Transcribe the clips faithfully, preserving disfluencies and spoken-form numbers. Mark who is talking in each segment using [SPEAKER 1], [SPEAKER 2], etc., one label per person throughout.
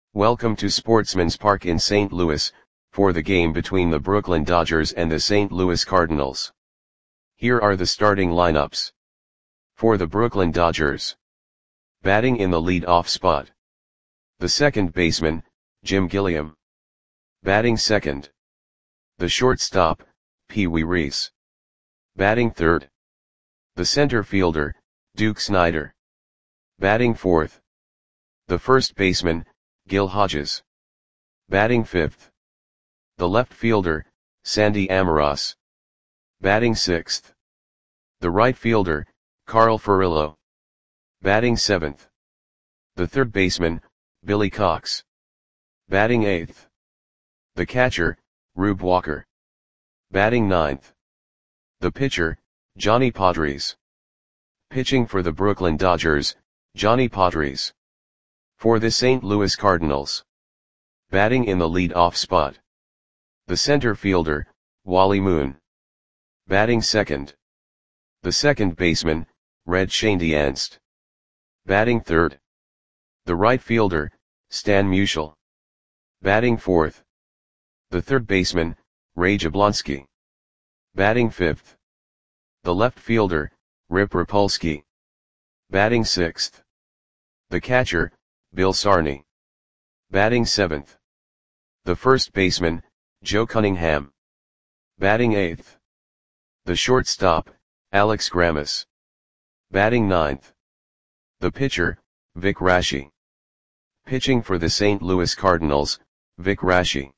[SPEAKER 1] Welcome to Sportsman's Park in Saint Louis, for the game between the Brooklyn Dodgers and the Saint Louis Cardinals. Here are the starting lineups. For the Brooklyn Dodgers. Batting in the lead-off spot. The second baseman, Jim Gilliam. Batting second. The shortstop, Pee Wee Reese. Batting third. The center fielder, Duke Snider. Batting fourth. The first baseman, Gil Hodges. Batting fifth. The left fielder, Sandy Almiroz. Batting sixth. The right fielder, Carl Furillo. Batting seventh. The third baseman, Billy Cox. Batting eighth. The catcher, Rube Walker. Batting ninth. The pitcher, Johnny Podres. Pitching for the Brooklyn Dodgers, Johnny Podres. For the Saint Louis Cardinals. Batting in the lead-off spot. The center fielder, Wally Moon. Batting second. The second baseman, Red Schoendienst. Batting third. The right fielder, Stan Musial. Batting fourth. The third baseman, Ray Jablonski. Batting fifth. The left fielder, Rip Rapolsky. Batting sixth. The catcher, Bill Sarney. Batting seventh. The first baseman, Joe Cunningham. Batting eighth. The shortstop, Alex Grammas. Batting ninth. The pitcher, Vic Raschi. Pitching for the Saint Louis Cardinals, Vic Raschi.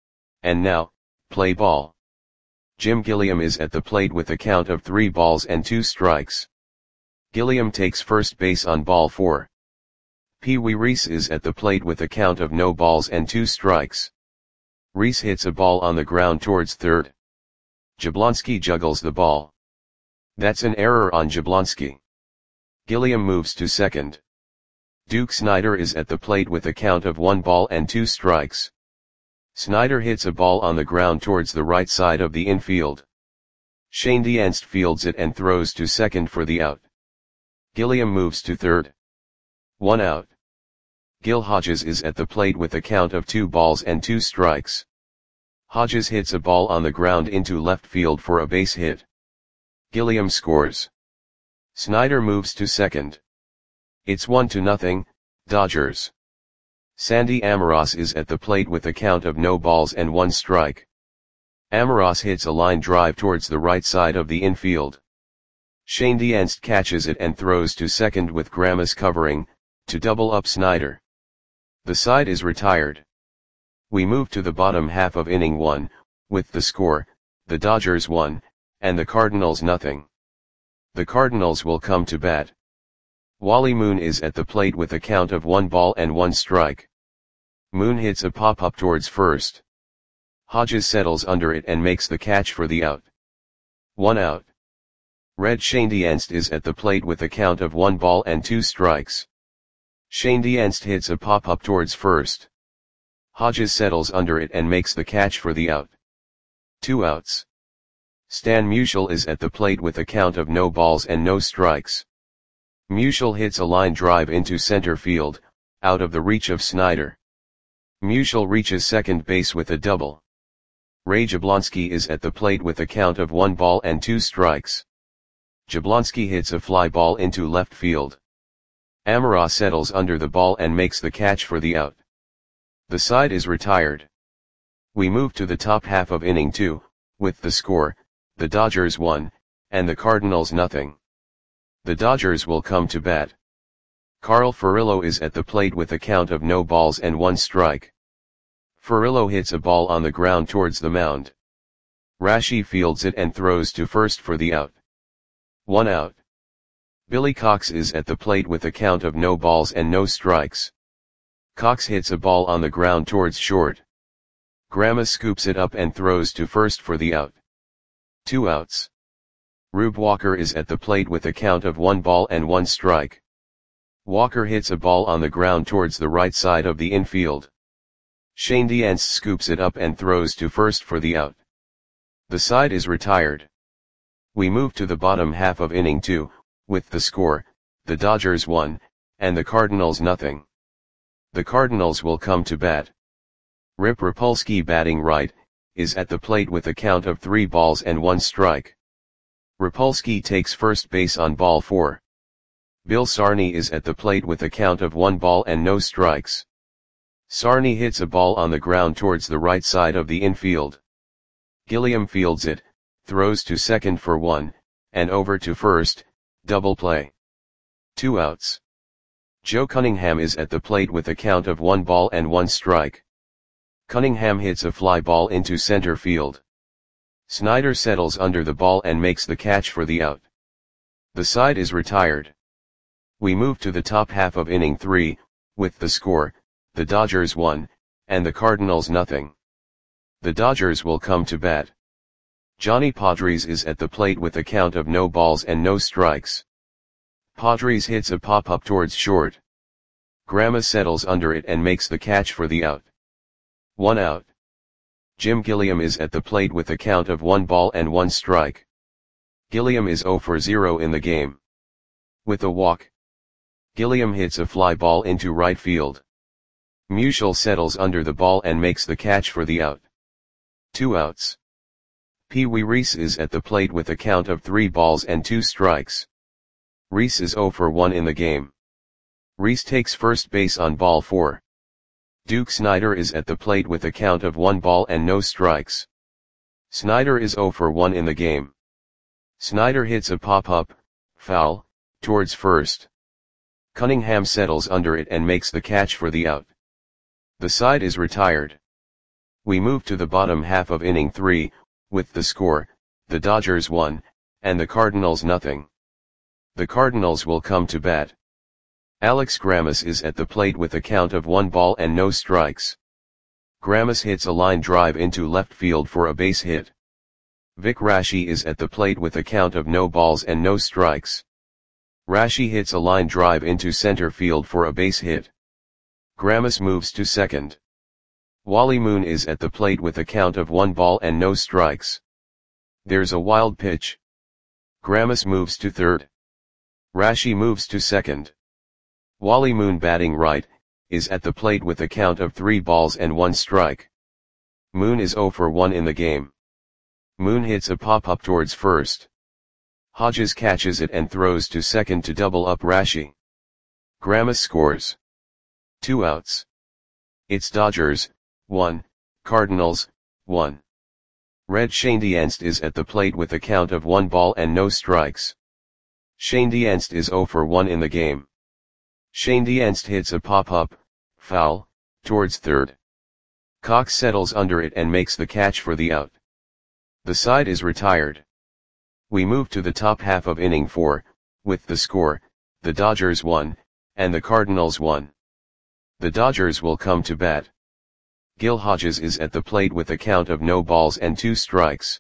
[SPEAKER 1] And now, play ball. Jim Gilliam is at the plate with a count of three balls and two strikes. Gilliam takes first base on ball four. Pee Wee Reese is at the plate with a count of no balls and two strikes. Reese hits a ball on the ground towards third. Jablonski juggles the ball. That's an error on Jablonski. Gilliam moves to second. Duke Snider is at the plate with a count of one ball and two strikes. Snider hits a ball on the ground towards the right side of the infield. Schoendienst fields it and throws to second for the out. Gilliam moves to third. One out. Gil Hodges is at the plate with a count of two balls and two strikes. Hodges hits a ball on the ground into left field for a base hit. Gilliam scores. Snider moves to second. It's one to nothing, Dodgers. Sandy Almiroz is at the plate with a count of no balls and one strike. Almiroz hits a line drive towards the right side of the infield. Schoendienst catches it and throws to second with Grammas covering, to double up Snider. The side is retired. We move to the bottom half of inning one, with the score, the Dodgers one, and the Cardinals nothing. The Cardinals will come to bat. Wally Moon is at the plate with a count of one ball and one strike. Moon hits a pop-up towards first. Hodges settles under it and makes the catch for the out. One out. Red Schoendienst is at the plate with a count of one ball and two strikes. Schoendienst hits a pop-up towards first. Hodges settles under it and makes the catch for the out. Two outs. Stan Musial is at the plate with a count of no balls and no strikes. Musial hits a line drive into center field, out of the reach of Snider. Musial reaches second base with a double. Ray Jablonski is at the plate with a count of one ball and two strikes. Jablonski hits a fly ball into left field. Almiroz settles under the ball and makes the catch for the out. The side is retired. We move to the top half of inning two, with the score, the Dodgers one, and the Cardinals nothing. The Dodgers will come to bat. Carl Furillo is at the plate with a count of no balls and one strike. Furillo hits a ball on the ground towards the mound. Raschi fields it and throws to first for the out. One out. Billy Cox is at the plate with a count of no balls and no strikes. Cox hits a ball on the ground towards short. Grammas scoops it up and throws to first for the out. Two outs. Rube Walker is at the plate with a count of one ball and one strike. Walker hits a ball on the ground towards the right side of the infield. Schoendienst scoops it up and throws to first for the out. The side is retired. We move to the bottom half of inning two, with the score, the Dodgers one, and the Cardinals nothing. The Cardinals will come to bat. Rip Rapolsky, batting right, is at the plate with a count of three balls and one strike. Rapolsky takes first base on ball four. Bill Sarney is at the plate with a count of one ball and no strikes. Sarney hits a ball on the ground towards the right side of the infield. Gilliam fields it, throws to second for one, and over to first, double play. Two outs. Joe Cunningham is at the plate with a count of one ball and one strike. Cunningham hits a fly ball into center field. Snyder settles under the ball and makes the catch for the out. The side is retired. We move to the top half of inning three, with the score, the Dodgers one, and the Cardinals nothing. The Dodgers will come to bat. Johnny Padres is at the plate with a count of no balls and no strikes. Padres hits a pop-up towards short. Grama settles under it and makes the catch for the out. One out. Jim Gilliam is at the plate with a count of one ball and one strike. Gilliam is zero for zero in the game. With a walk, Gilliam hits a fly ball into right field. Musial settles under the ball and makes the catch for the out. Two outs. Pee Wee Reese is at the plate with a count of three balls and two strikes. Reese is zero for one in the game. Reese takes first base on ball four. Duke Snider is at the plate with a count of one ball and no strikes. Snider is zero for one in the game. Snider hits a pop-up, foul, towards first. Cunningham settles under it and makes the catch for the out. The side is retired. We move to the bottom half of inning three, with the score, the Dodgers one, and the Cardinals nothing. The Cardinals will come to bat. Alex Grammas is at the plate with a count of one ball and no strikes. Grammas hits a line drive into left field for a base hit. Vic Raschi is at the plate with a count of no balls and no strikes. Raschi hits a line drive into center field for a base hit. Grammas moves to second. Wally Moon is at the plate with a count of one ball and no strikes. There's a wild pitch. Grammas moves to third. Raschi moves to second. Wally Moon, batting right, is at the plate with a count of three balls and one strike. Moon is zero for one in the game. Moon hits a pop-up towards first. Hodges catches it and throws to second to double up Raschi. Grammas scores. Two outs. It's Dodgers, one, Cardinals, one. Red Schoendienst is at the plate with a count of one ball and no strikes. Schoendienst is zero for one in the game. Schoendienst hits a pop-up, foul, towards third. Cox settles under it and makes the catch for the out. The side is retired. We move to the top half of inning four, with the score, the Dodgers one, and the Cardinals one. The Dodgers will come to bat. Gil Hodges is at the plate with a count of no balls and two strikes.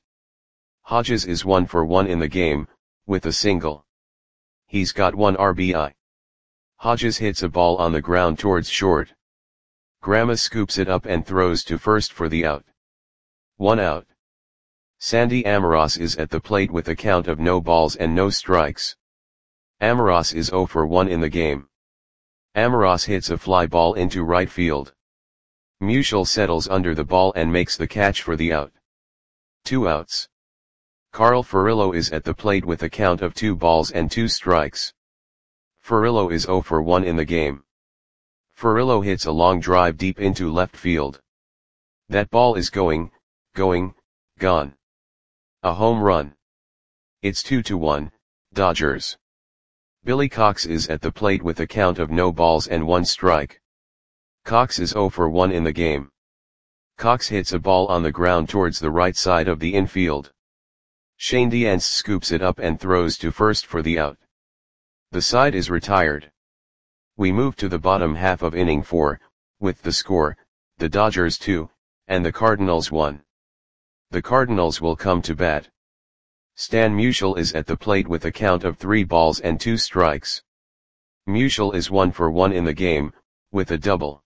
[SPEAKER 1] Hodges is one for one in the game, with a single. He's got one R B I. Hodges hits a ball on the ground towards short. Grammas scoops it up and throws to first for the out. One out. Sandy Amoros is at the plate with a count of no balls and no strikes. Amoros is zero for one in the game. Amoros hits a fly ball into right field. Musial settles under the ball and makes the catch for the out. Two outs. Carl Furillo is at the plate with a count of two balls and two strikes. Furillo is zero for one in the game. Furillo hits a long drive deep into left field. That ball is going, going, gone. A home run. It's two to one, Dodgers. Billy Cox is at the plate with a count of no balls and one strike. Cox is zero for one in the game. Cox hits a ball on the ground towards the right side of the infield. Schoendienst scoops it up and throws to first for the out. The side is retired. We move to the bottom half of inning four, with the score, the Dodgers two, and the Cardinals one. The Cardinals will come to bat. Stan Musial is at the plate with a count of three balls and two strikes. Musial is one for one in the game, with a double.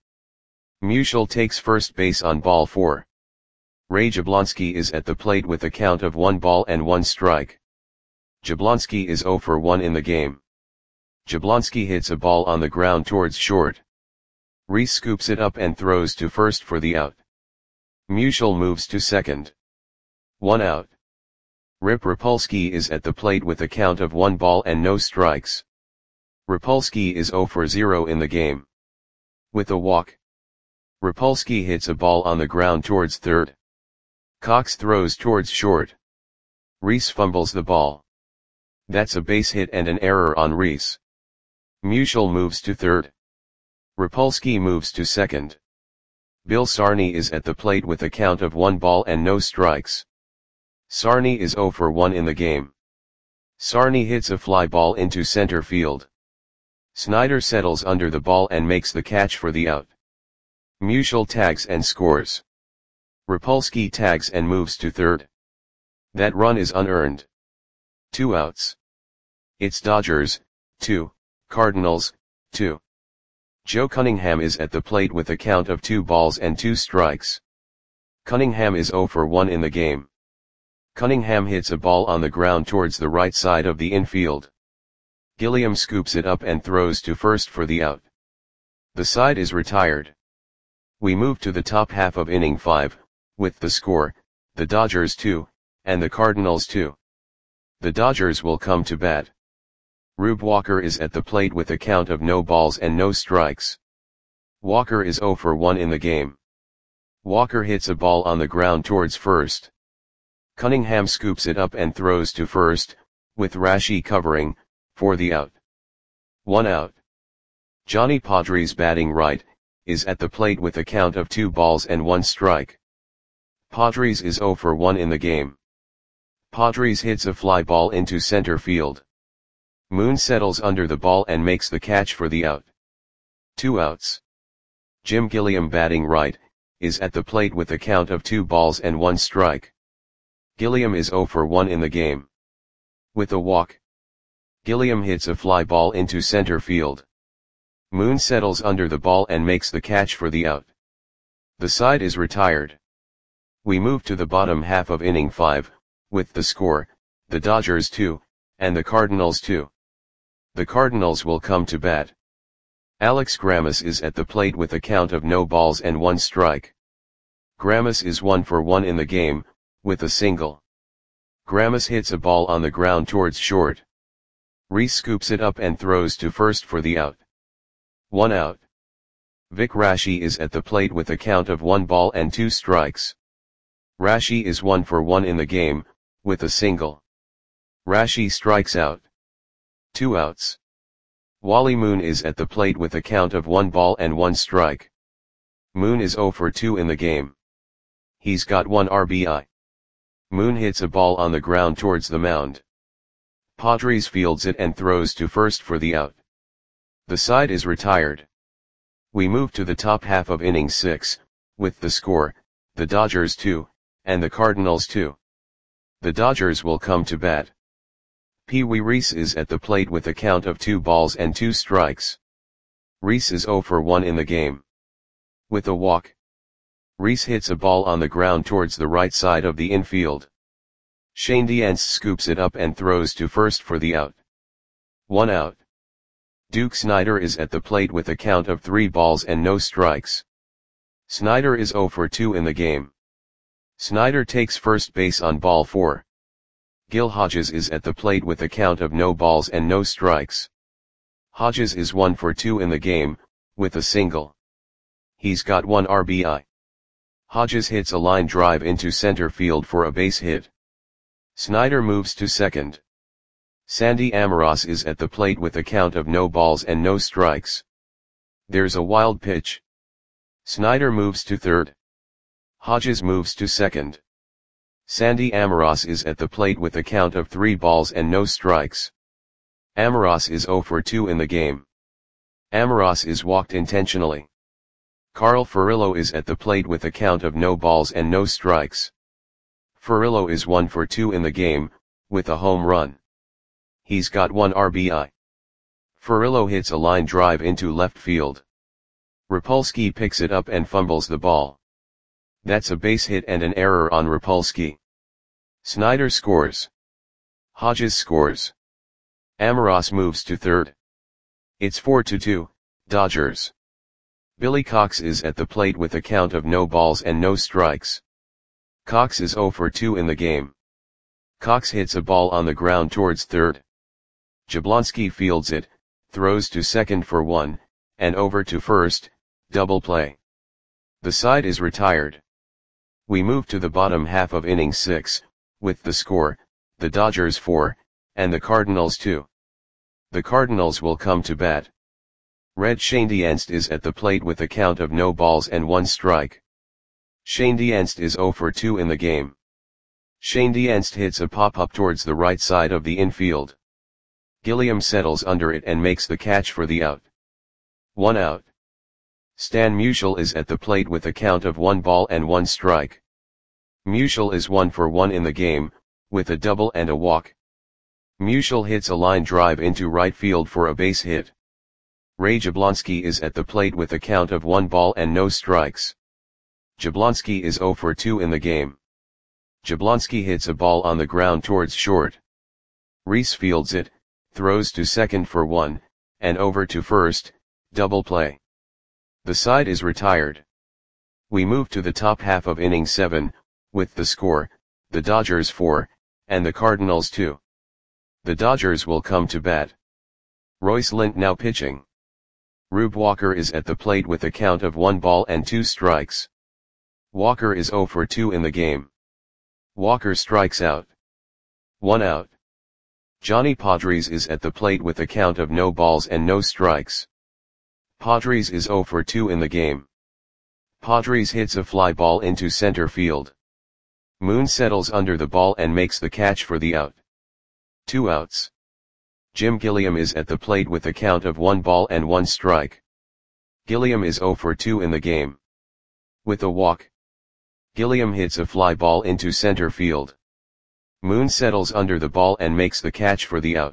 [SPEAKER 1] Musial takes first base on ball four. Ray Jablonski is at the plate with a count of one ball and one strike. Jablonski is zero for one in the game. Jablonski hits a ball on the ground towards short. Rhys scoops it up and throws to first for the out. Musial moves to second. One out. Rip Rapolsky is at the plate with a count of one ball and no strikes. Rapolsky is zero for zero in the game. With a walk, Rapolsky hits a ball on the ground towards third. Cox throws towards short. Rhys fumbles the ball. That's a base hit and an error on Rhys. Musial moves to third. Rapolsky moves to second. Bill Sarney is at the plate with a count of one ball and no strikes. Sarney is zero for one in the game. Sarney hits a fly ball into center field. Snyder settles under the ball and makes the catch for the out. Musial tags and scores. Rapolsky tags and moves to third. That run is unearned. Two outs. It's Dodgers, two, Cardinals, two. Joe Cunningham is at the plate with a count of two balls and two strikes. Cunningham is zero for one in the game. Cunningham hits a ball on the ground towards the right side of the infield. Gilliam scoops it up and throws to first for the out. The side is retired. We move to the top half of inning five, with the score, the Dodgers two, and the Cardinals two. The Dodgers will come to bat. Rube Walker is at the plate with a count of no balls and no strikes. Walker is zero for one in the game. Walker hits a ball on the ground towards first. Cunningham scoops it up and throws to first, with Rashi covering, for the out. One out. Johnny Padres batting right, is at the plate with a count of two balls and one strike. Padres is zero for one in the game. Padres hits a fly ball into center field. Moon settles under the ball and makes the catch for the out. Two outs. Jim Gilliam batting right, is at the plate with a count of two balls and one strike. Gilliam is zero for one in the game. With a walk, Gilliam hits a fly ball into center field. Moon settles under the ball and makes the catch for the out. The side is retired. We move to the bottom half of inning five, with the score, the Dodgers two, and the Cardinals two. The Cardinals will come to bat. Alex Grammas is at the plate with a count of no balls and one strike. Grammas is one for one in the game, with a single. Grammas hits a ball on the ground towards short. Rhys scoops it up and throws to first for the out. One out. Vic Rashi is at the plate with a count of one ball and two strikes. Rashi is one for one in the game, with a single. Rashi strikes out. Two outs. Wally Moon is at the plate with a count of one ball and one strike. Moon is zero for two in the game. He's got one R B I. Moon hits a ball on the ground towards the mound. Padres fields it and throws to first for the out. The side is retired. We move to the top half of inning six, with the score, the Dodgers two, and the Cardinals two. The Dodgers will come to bat. Pee Wee Reese is at the plate with a count of two balls and two strikes. Reese is zero for one in the game. With a walk, Reese hits a ball on the ground towards the right side of the infield. Shane Diance scoops it up and throws to first for the out. One out. Duke Snider is at the plate with a count of three balls and no strikes. Snider is zero for two in the game. Snider takes first base on ball four. Gil Hodges is at the plate with a count of no balls and no strikes. Hodges is one for two in the game, with a single. He's got one R B I. Hodges hits a line drive into center field for a base hit. Snider moves to second. Sandy Amoros is at the plate with a count of no balls and no strikes. There's a wild pitch. Snider moves to third. Hodges moves to second. Sandy Amoros is at the plate with a count of three balls and no strikes. Amoros is zero for two in the game. Amoros is walked intentionally. Carl Furillo is at the plate with a count of no balls and no strikes. Furillo is one for two in the game, with a home run. He's got one R B I. Furillo hits a line drive into left field. Rapolsky picks it up and fumbles the ball. That's a base hit and an error on Rapolsky. Snider scores. Hodges scores. Amoros moves to third. It's four to two, Dodgers. Billy Cox is at the plate with a count of no balls and no strikes. Cox is zero for two in the game. Cox hits a ball on the ground towards third. Jablonski fields it, throws to second for one, and over to first, double play. The side is retired. We move to the bottom half of inning six, with the score, the Dodgers four, and the Cardinals two. The Cardinals will come to bat. Red Schoendienst is at the plate with a count of no balls and one strike. Schoendienst is zero for two in the game. Schoendienst hits a pop-up towards the right side of the infield. Gilliam settles under it and makes the catch for the out. One out. Stan Musial is at the plate with a count of one ball and one strike. Musial is one for one in the game, with a double and a walk. Musial hits a line drive into right field for a base hit. Ray Jablonski is at the plate with a count of one ball and no strikes. Jablonski is zero for two in the game. Jablonski hits a ball on the ground towards short. Reese fields it, throws to second for one, and over to first, double play. The side is retired. We move to the top half of inning seven, with the score, the Dodgers four, and the Cardinals two. The Dodgers will come to bat. Royce Lint now pitching. Rube Walker is at the plate with a count of one ball and two strikes. Walker is zero for two in the game. Walker strikes out. One out. Johnny Padres is at the plate with a count of no balls and no strikes. Padres is zero for two in the game. Padres hits a fly ball into center field. Moon settles under the ball and makes the catch for the out. Two outs. Jim Gilliam is at the plate with a count of one ball and one strike. Gilliam is zero for two in the game. With a walk. Gilliam hits a fly ball into center field. Moon settles under the ball and makes the catch for the out.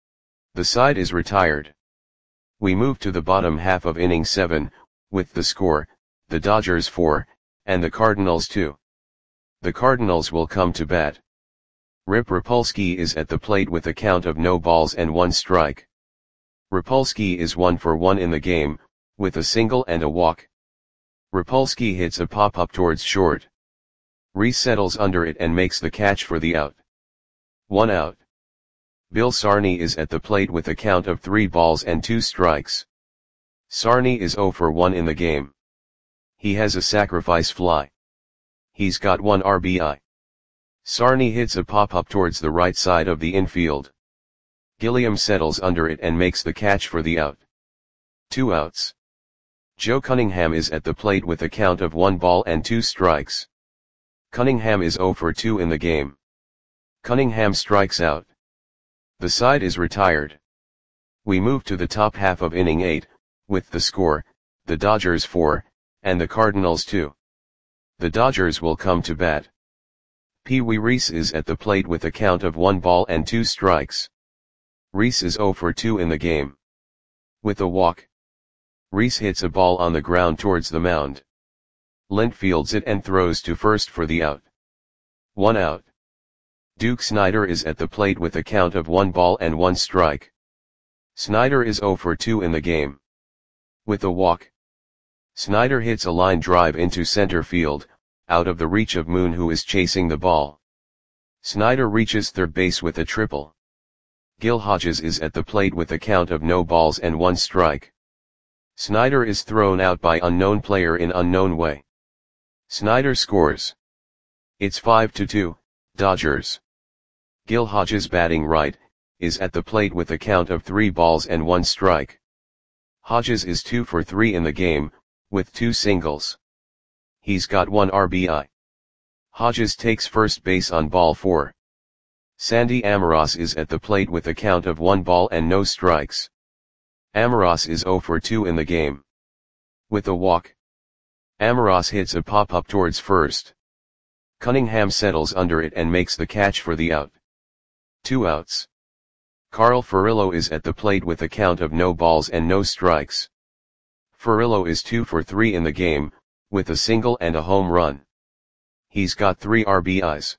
[SPEAKER 1] The side is retired. We move to the bottom half of inning seven, with the score, the Dodgers four, and the Cardinals two. The Cardinals will come to bat. Rip Rapolsky is at the plate with a count of no balls and one strike. Rapolsky is one for one in the game, with a single and a walk. Rapolsky hits a pop-up towards short. Reese settles under it and makes the catch for the out. One out. Bill Sarney is at the plate with a count of three balls and two strikes. Sarney is zero for one in the game. He has a sacrifice fly. He's got one R B I. Sarney hits a pop-up towards the right side of the infield. Gilliam settles under it and makes the catch for the out. Two outs. Joe Cunningham is at the plate with a count of one ball and two strikes. Cunningham is zero for two in the game. Cunningham strikes out. The side is retired. We move to the top half of inning eight, with the score, the Dodgers four, and the Cardinals two. The Dodgers will come to bat. Pee Wee Reese is at the plate with a count of one ball and two strikes. Reese is zero for two in the game. With a walk. Reese hits a ball on the ground towards the mound. Lint fields it and throws to first for the out. One out. Duke Snider is at the plate with a count of one ball and one strike. Snider is zero for two in the game. With a walk. Snider hits a line drive into center field, out of the reach of Moon, who is chasing the ball. Snider reaches third base with a triple. Gil Hodges is at the plate with a count of no balls and one strike. Snider is thrown out by unknown player in unknown way. Snider scores. It's five to two, Dodgers. Gil Hodges, batting right, is at the plate with a count of three balls and one strike. Hodges is two for three in the game, with two singles. He's got one R B I. Hodges takes first base on ball four. Sandy Amoros is at the plate with a count of one ball and no strikes. Amoros is zero for two in the game. With a walk. Amoros hits a pop-up towards first. Cunningham settles under it and makes the catch for the out. Two outs. Carl Furillo is at the plate with a count of no balls and no strikes. Furillo is two for three in the game, with a single and a home run. He's got three R B Is.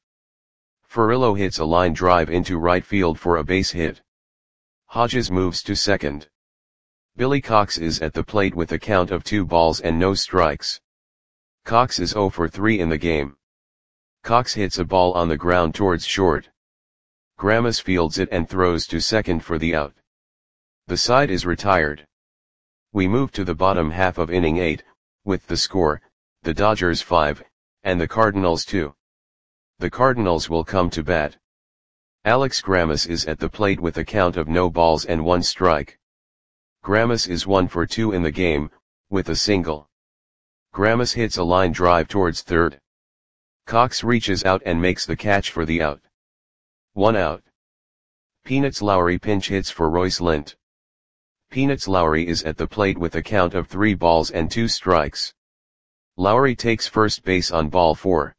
[SPEAKER 1] Furillo hits a line drive into right field for a base hit. Hodges moves to second. Billy Cox is at the plate with a count of two balls and no strikes. Cox is zero for three in the game. Cox hits a ball on the ground towards short. Grammas fields it and throws to second for the out. The side is retired. We move to the bottom half of inning eight, with the score, the Dodgers five, and the Cardinals two. The Cardinals will come to bat. Alex Grammas is at the plate with a count of no balls and one strike. Grammas is one for two in the game, with a single. Grammas hits a line drive towards third. Cox reaches out and makes the catch for the out. One out. Peanuts Lowry pinch hits for Royce Lint. Peanuts Lowry is at the plate with a count of three balls and two strikes. Lowry takes first base on ball four.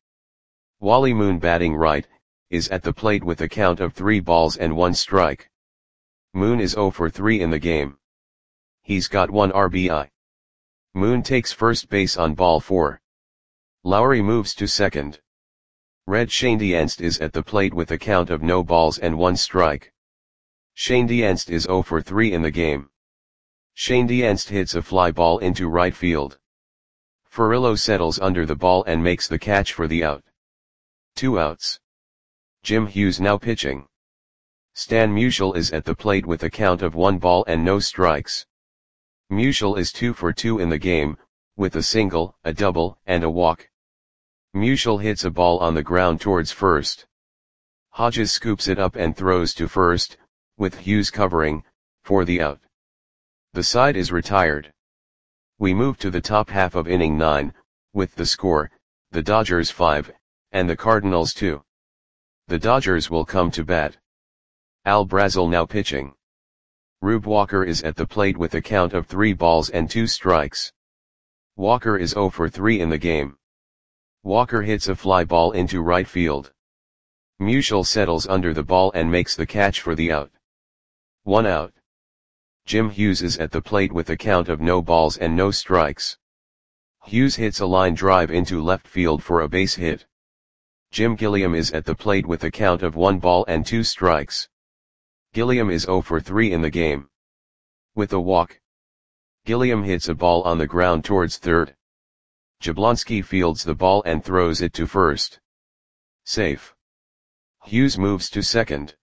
[SPEAKER 1] Wally Moon batting right, is at the plate with a count of three balls and one strike. Moon is zero for three in the game. He's got one R B I. Moon takes first base on ball four. Lowry moves to second. Red Schoendienst is at the plate with a count of no balls and one strike. Schoendienst is zero for three in the game. Schoendienst hits a fly ball into right field. Furillo settles under the ball and makes the catch for the out. Two outs. Jim Hughes now pitching. Stan Musial is at the plate with a count of one ball and no strikes. Musial is two for two in the game, with a single, a double, and a walk. Musial hits a ball on the ground towards first. Hodges scoops it up and throws to first, with Hughes covering, for the out. The side is retired. We move to the top half of inning nine, with the score, the Dodgers five, and the Cardinals two. The Dodgers will come to bat. Al Brazel now pitching. Rube Walker is at the plate with a count of three balls and two strikes. Walker is zero for three in the game. Walker hits a fly ball into right field. Musial settles under the ball and makes the catch for the out. One out. Jim Hughes is at the plate with a count of no balls and no strikes. Hughes hits a line drive into left field for a base hit. Jim Gilliam is at the plate with a count of one ball and two strikes. Gilliam is zero for three in the game. With a walk. Gilliam hits a ball on the ground towards third. Jablonski fields the ball and throws it to first. Safe. Hughes moves to second.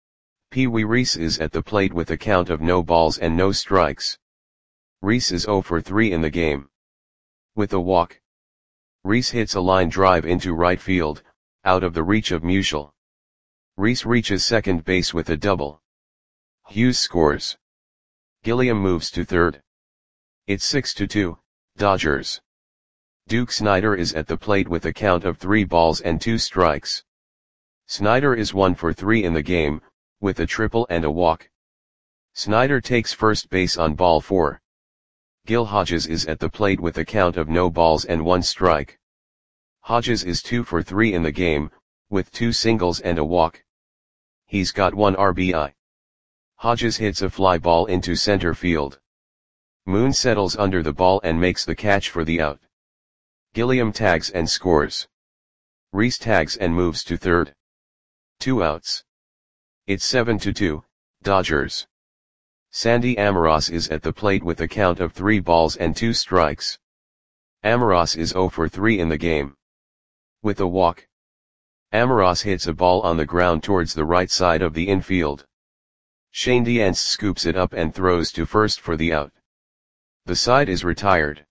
[SPEAKER 1] Pee Wee Reese is at the plate with a count of no balls and no strikes. Reese is zero for three in the game. With a walk. Reese hits a line drive into right field, out of the reach of Musial. Reese reaches second base with a double. Hughes scores. Gilliam moves to third. It's six to two, Dodgers. Duke Snider is at the plate with a count of three balls and two strikes. Snider is one for three in the game, with a triple and a walk. Snider takes first base on ball four. Gil Hodges is at the plate with a count of no balls and one strike. Hodges is two for three in the game, with two singles and a walk. He's got one R B I. Hodges hits a fly ball into center field. Moon settles under the ball and makes the catch for the out. Gilliam tags and scores. Reese tags and moves to third. Two outs. It's seven to two, Dodgers. Sandy Amoros is at the plate with a count of three balls and two strikes. Amoros is zero for three in the game. With a walk. Amoros hits a ball on the ground towards the right side of the infield. Schoendienst scoops it up and throws to first for the out. The side is retired.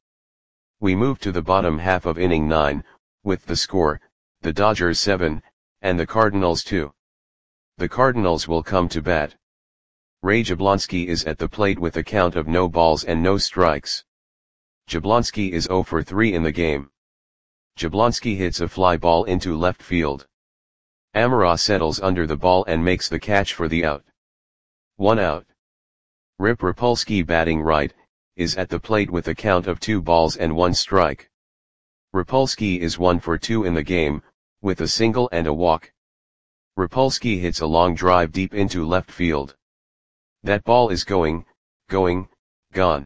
[SPEAKER 1] We move to the bottom half of inning nine, with the score, the Dodgers seven, and the Cardinals two. The Cardinals will come to bat. Ray Jablonski is at the plate with a count of no balls and no strikes. Jablonski is zero for three in the game. Jablonski hits a fly ball into left field. Amoros settles under the ball and makes the catch for the out. One out. Rip Rapolsky batting right, is at the plate with a count of two balls and one strike. Rapolsky is one for two in the game, with a single and a walk. Rapolsky hits a long drive deep into left field. That ball is going, going, gone.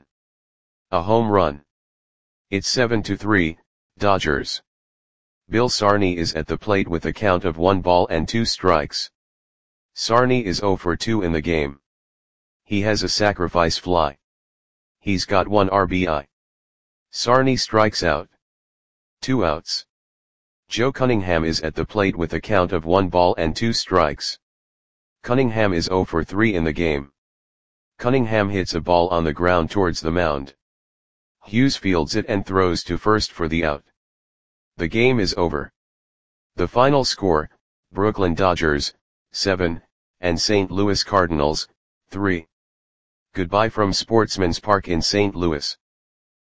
[SPEAKER 1] A home run. It's seven to three, Dodgers. Bill Sarney is at the plate with a count of one ball and two strikes. Sarney is zero for two in the game. He has a sacrifice fly. He's got one R B I. Sarney strikes out. Two outs. Joe Cunningham is at the plate with a count of one ball and two strikes. Cunningham is zero for three in the game. Cunningham hits a ball on the ground towards the mound. Hughes fields it and throws to first for the out. The game is over. The final score, Brooklyn Dodgers, seven, and Saint Louis Cardinals, three. Goodbye from Sportsman's Park in Saint Louis.